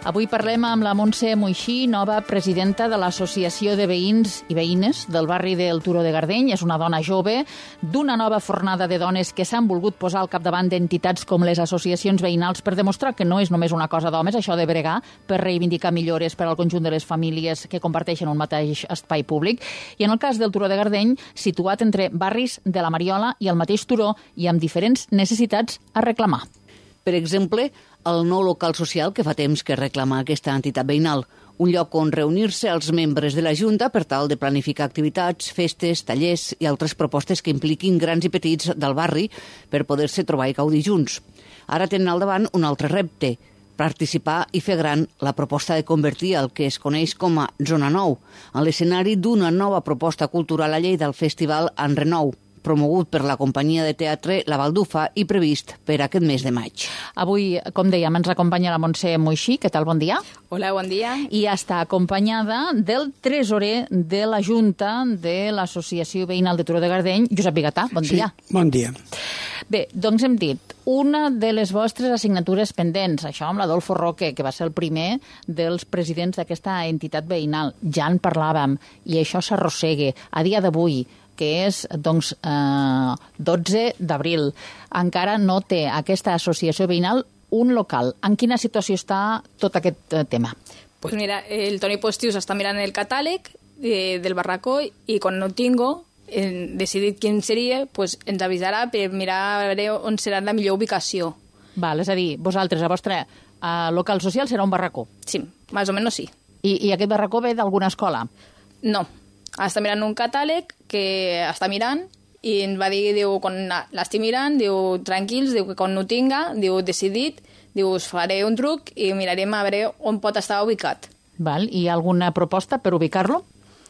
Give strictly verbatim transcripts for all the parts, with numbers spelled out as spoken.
Avui parlem amb la Montse Moixí, nova presidenta de l'Associació de Veïns i Veïnes del barri del Turó de Gardeny. És una dona jove d'una nova fornada de dones que s'han volgut posar al capdavant d'entitats com les associacions veïnals per demostrar que no és només una cosa d'homes, això de bregar per reivindicar millores per al conjunt de les famílies que comparteixen un mateix espai públic. I en el cas del Turó de Gardeny, situat entre barris de la Mariola i el mateix Turó i amb diferents necessitats a reclamar. Per exemple, el nou local social que fa temps que reclama aquesta entitat veïnal, un lloc on reunir-se els membres de la Junta per tal de planificar activitats, festes, tallers i altres propostes que impliquin grans i petits del barri per poder-se trobar i gaudir junts. Ara tenen al davant un altre repte, participar i fer gran la proposta de convertir el que es coneix com a Zona nou en l'escenari d'una nova proposta cultural a Lleida del Festival En Renou, promogut per la companyia de teatre La Baldufa i previst per aquest mes de maig. Avui, com dèiem, ens acompanya la Montse Moixí. Què tal? Bon dia. Hola, bon dia. I està acompanyada del tresorer de la Junta de l'Associació Veïnal de Turó de Gardeny, Josep Bigatà. Bon sí, dia. Bon dia. Bé, doncs hem dit, una de les vostres assignatures pendents, això amb l'Adolfo Roque, que va ser el primer dels presidents d'aquesta entitat veïnal. Ja en parlàvem, i això s'arrossega. A dia d'avui, que és doncs, eh, dotze d'abril. Encara no té aquesta associació veïnal un local. En quina situació està tot aquest eh, tema? Pues mira, el Toni Postius està mirant el catàleg eh, del barracó i quan no tingo eh, decidit quin seria, pues, ens avisarà per mirar a veure on serà la millor ubicació. Val, és a dir, vosaltres, el vostre eh, local social serà un barracó? Sí, més o menys sí. I, i aquest barracó ve d'alguna escola? No. Està mirant un catàleg que està mirant i ens va dir, diu, quan l'estic mirant, diu, tranquils, diu, que quan no tinga, diu, decidit, diu, us faré un truc i mirarem a veure on pot estar ubicat. Val, i hi ha alguna proposta per ubicar-lo?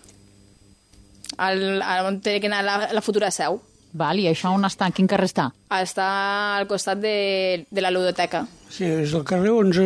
Al, on té que anar la, la futura seu. Val, i això on està? En quin carrer està? Està al costat de, de la ludoteca. Sí, és el carrer onze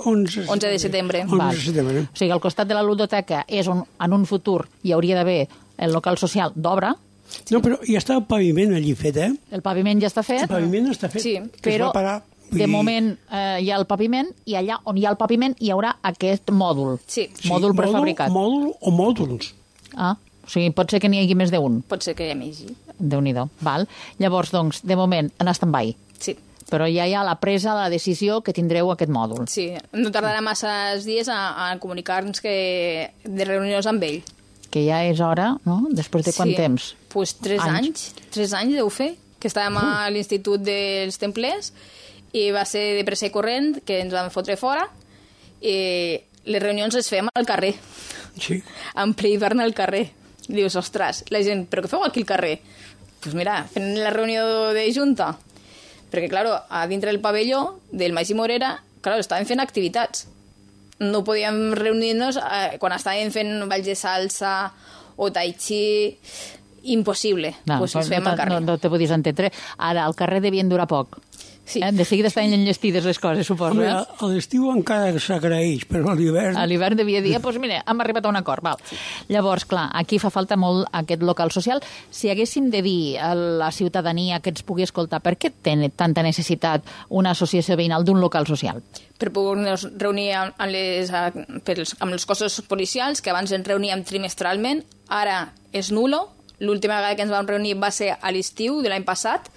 de setembre. onze de setembre. O sigui, al costat de la ludoteca és on en un futur hi hauria d'haver el local social d'obra. No, però hi està el paviment allí fet, eh? El paviment ja està fet. El paviment està fet. Sí, que però es va parar. de moment eh, hi ha el paviment i allà on hi ha el paviment hi haurà aquest mòdul. Sí. Mòdul sí, prefabricat. Mòdul, mòdul o mòduls. Ah, o sigui, pot ser que n'hi hagi més d'un. Pot ser que hi ha més. Déu-n'hi-do, val. Llavors, doncs, de moment, en stand-by. Sí. Però ja hi ha la presa de la decisió que tindreu aquest mòdul. Sí, no tardarà massa dies a, a comunicar-nos que de reunions amb ell. Que ja és hora, no? Després de quant sí. temps? Doncs pues tres anys. anys. Tres anys deu fer, que estàvem uh. a l'Institut dels Templers i va ser de pressa i corrent, que ens van fotre fora, i les reunions les fem al carrer. Sí. En ple hivern al carrer. Dius, ostres, la gent, però què feu aquí al carrer? Doncs pues mira, fent la reunió de junta. Perquè, clar, a dintre del pavelló del Magí Morera, clar, estàvem fent activitats. No podíem reunir-nos eh, quan estàvem fent balls de salsa o tai chi. Impossible. No, pues ens fem no, al carrer. no, no te podies entendre. Ara, al carrer devien durar poc. Sí. Eh? De seguida estan enllestides les coses, suposo. Home, Eh? a l'estiu encara s'agraeix, però a l'hivern... A l'hivern devia dir, doncs mira, hem arribat a un acord. Val. Sí. Llavors, clar, aquí fa falta molt aquest local social. Si haguéssim de dir a la ciutadania que ens pugui escoltar, per què té tanta necessitat una associació veïnal d'un local social? Per poder-nos reunir amb les, amb els cossos policials, que abans ens reuníem trimestralment, ara és nulo. L'última vegada que ens vam reunir va ser a l'estiu de l'any passat,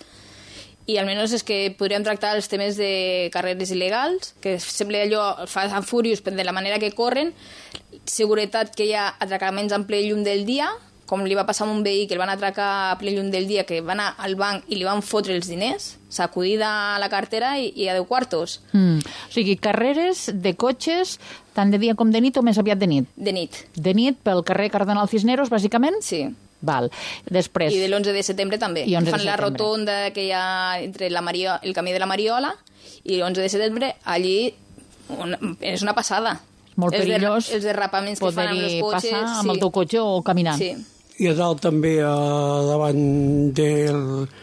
i almenys és que podríem tractar els temes de carreres il·legals, que sembla allò fan furios de la manera que corren, seguretat que hi ha atracaments en ple llum del dia, com li va passar a un veí que el van atracar a ple llum del dia, que va anar al banc i li van fotre els diners, sacudida a la cartera i, i a deu quartos. Mm. O sigui, carreres de cotxes tant de dia com de nit o més aviat de nit? De nit. De nit pel carrer Cardenal Cisneros, bàsicament? Sí. Val. Després... I de l'onze de setembre també. I onze de Fan la setembre. rotonda que hi ha entre la Mario... el camí de la Mariola i l'onze de setembre allí una... és una passada. Molt els perillós. Der... Els derrapaments que fan amb els cotxes. Passar amb sí. el teu cotxe o caminant. Sí. I a dalt també, a davant del,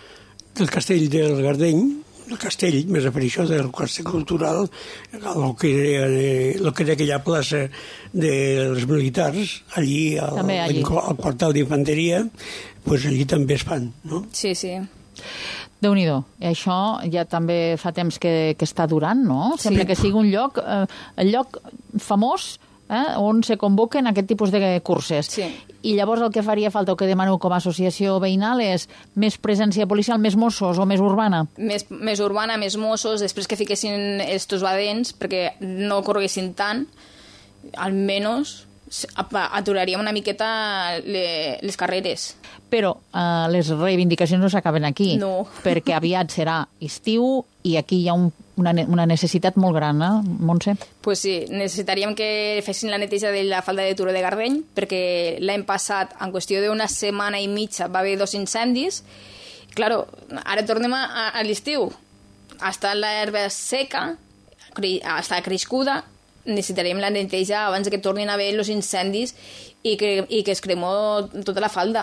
del castell del Gardeny, el castell, més a per això del castell cultural, el que era, el que era aquella plaça dels militars, allí, al, També allí. al quartal d'infanteria, pues allí també es fan, no? Sí, sí. Déu-n'hi-do. I això ja també fa temps que, que està durant, no? Sí. Sembla que sigui un lloc, eh, el lloc famós eh, on se convoquen aquest tipus de curses. Sí. I llavors el que faria falta, o que demaneu com a associació veïnal, és més presència policial, més Mossos o més urbana? Més, més urbana, més Mossos, després que fiquessin els tosbadents, perquè no correguessin tant, almenys aturaríem una miqueta le, les carreres. Però eh, les reivindicacions no s'acaben aquí, No. perquè aviat serà estiu i aquí hi ha un, una, una necessitat molt gran, eh, Montse? Pues sí, necessitaríem que fessin la neteja de la falda de Turó de Gardeny, perquè l'any passat, en qüestió d'una setmana i mitja, va haver dos incendis. Claro, ara tornem a, a, a l'estiu. Està l'herba seca, cre, està crescuda, necessitaríem la neteja abans que tornin a haver els incendis i que, i que es cremó tota la falda.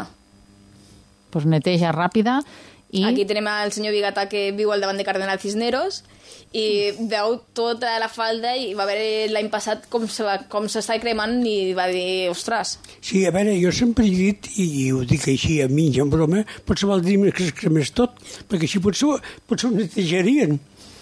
Pues neteja ràpida i... Aquí tenim el senyor Bigata, que viu al davant de Cardenal Cisneros, i veu tota la falda i va veure l'any passat com se va, com s'està cremant i va dir, ostres. Sí, a veure, jo sempre he dit, i ho dic així a mi, en broma, potser valdria més que es cremés tot, perquè així potser, potser ho netejarien.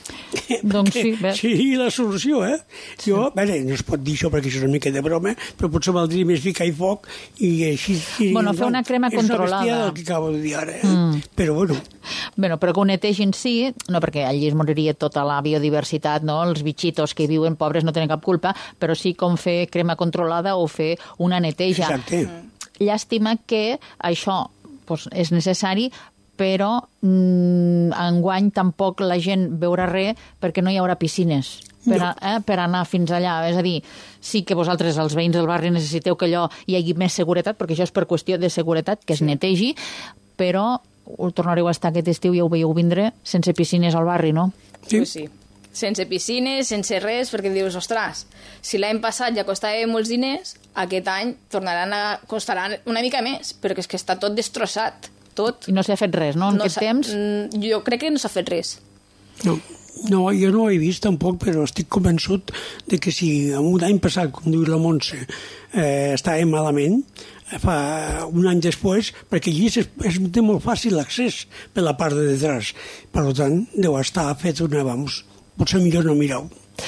Doncs sí, bé. Sí, la solució, eh? Jo, a veure, no es pot dir això perquè és una mica de broma, però potser valdria més ficar i foc i així... I, Bueno, fer una crema controlada. És una bestiada el que acabo de dir ara, eh? Mm. Però bueno... Bueno, però que ho netegin sí, no perquè allí es moriria tota la biodiversitat, no? Els bitxitos que hi viuen pobres no tenen cap culpa, però sí com fer crema controlada o fer una neteja. Exacte. Llàstima que això pues, és necessari, però mm, enguany tampoc la gent veurà res perquè no hi haurà piscines per, a, eh, per anar fins allà. És a dir, sí que vosaltres, els veïns del barri, necessiteu que allò hi hagi més seguretat, perquè això és per qüestió de seguretat, que es netegi, però ho tornareu a estar aquest estiu, ja ho veieu vindre, sense piscines al barri, no? Sí. Pues sí. Sense piscines, sense res, perquè dius, ostres, si l'any passat ja costava molts diners, aquest any tornaran a costaran una mica més, perquè és que està tot destrossat. Tot. I no s'ha fet res, no, en no aquest temps? Jo crec que no s'ha fet res. No, no, jo no ho he vist tampoc, però estic convençut de que si en un any passat, com diu la Montse, eh, estava malament, fa un any després, perquè allí és, és de molt fàcil l'accés per la part de detrás. Per tant, deu estar fet una, vamos, potser millor no mireu.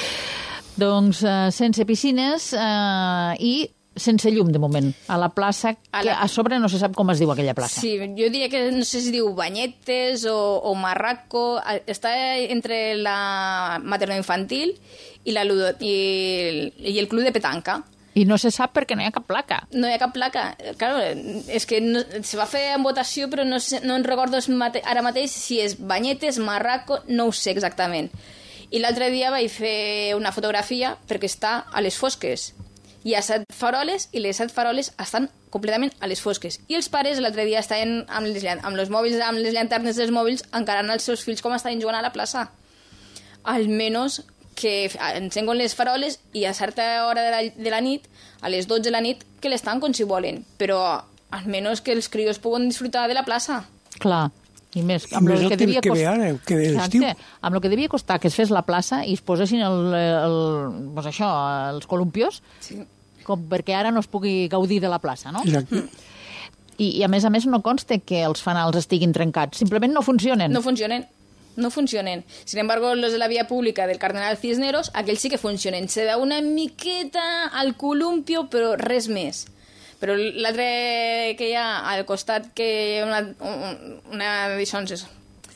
Doncs eh, sense piscines eh, i sense llum, de moment, a la plaça, A que la- a sobre no se sap com es diu aquella plaça. Sí, jo diria que no sé si es diu Banyetes o, o Marraco, està entre la materno-infantil i, la ludo, i, i el club de petanca. I no se sap perquè no hi ha cap placa. No hi ha cap placa. Claro, és que no, se va fer en votació, però no, sé, no en recordo mate, ara mateix si és Banyetes, Marraco, no ho sé exactament. I l'altre dia vaig fer una fotografia perquè està a les fosques. Hi ha set faroles i les set faroles estan completament a les fosques. I els pares l'altre dia estaven amb, les, amb els mòbils, amb les llanternes dels mòbils, encarant els seus fills com estaven jugant a la plaça. Almenys que encenguen les faroles i a certa hora de la, de la nit, a les dotze de la nit, que l'estan com si volen. Però almenys que els crios puguen disfrutar de la plaça. Clar. I més, I amb més el el que temps devia que ve costar... ara, que ve l'estiu. Amb el que devia costar que es fes la plaça i es posessin el, el, pues això, els columpios, Sí. com perquè ara no es pugui gaudir de la plaça, no? Exacte. I, I a més a més no consta que els fanals estiguin trencats, simplement no funcionen. No funcionen. No funcionen. Sin embargo, los de la vía pública del Cardenal Cisneros, aquells sí que funcionen. Se da una miqueta al columpio, però res més. Però l'altre que hi ha al costat, que hi ha una, una d'això, és...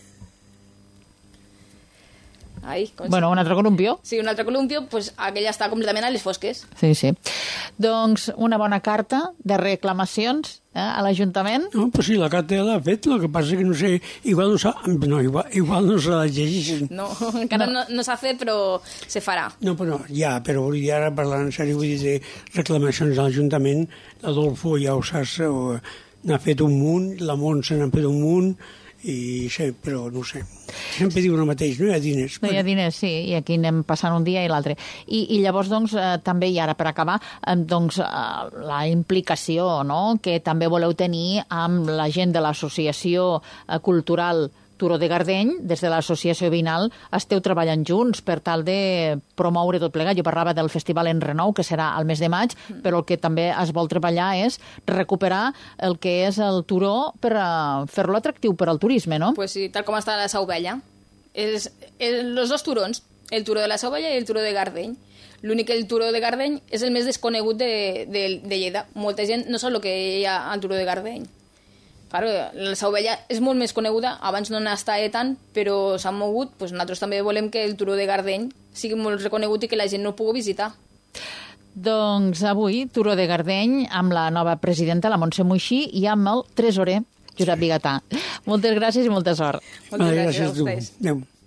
Ai, com Bueno, un altre columpió. Sí, un altre columpio, pues, aquella està completament a les fosques. Sí, sí. Doncs una bona carta de reclamacions eh, a l'Ajuntament. No, pues sí, la carta ja l'ha fet, el que passa que no sé, igual no s'ha... No, igual, igual no se la llegeixen. No, encara no, no s'ha fet, però se farà. No, però ja, però vull dir, ara parlant en sèrio, vull dir, de reclamacions a l'Ajuntament, l'Adolfo ja ho saps, o, n'ha fet un munt, la Montse n'ha fet un munt, i sí, però no ho sé. Sempre diu el mateix, no hi ha diners. No hi ha diners, sí, i aquí anem passant un dia i l'altre. I, I llavors, doncs, eh, també, i ara per acabar, eh, doncs, eh, la implicació, no?, que també voleu tenir amb la gent de l'associació eh, cultural Turó de Gardeny, des de l'associació veïnal, esteu treballant junts per tal de promoure tot plegat. Jo parlava del Festival en Renou, que serà al mes de maig, però el que també es vol treballar és recuperar el que és el turó per fer-lo atractiu per al turisme, no? Pues sí, tal com està la Sa Ovella. És, és, els dos turons, el turó de la Sa Ovella i el turó de Gardeny. L'únic que el turó de Gardeny és el més desconegut de, de, de Lleida. Molta gent no sap el que hi ha al turó de Gardeny. Claro, la Sa Ovella és molt més coneguda, abans no n'estava tant, però s'han mogut. Pues nosaltres també volem que el turó de Gardeny sigui molt reconegut i que la gent no el pugui visitar. Doncs avui, Turó de Gardeny, amb la nova presidenta, la Montse Moixí, i amb el tresorer, Josep Bigatà. Moltes gràcies i molta sort. Moltes Vale, gràcies, gràcies gràcies a tu. vostès. Adéu.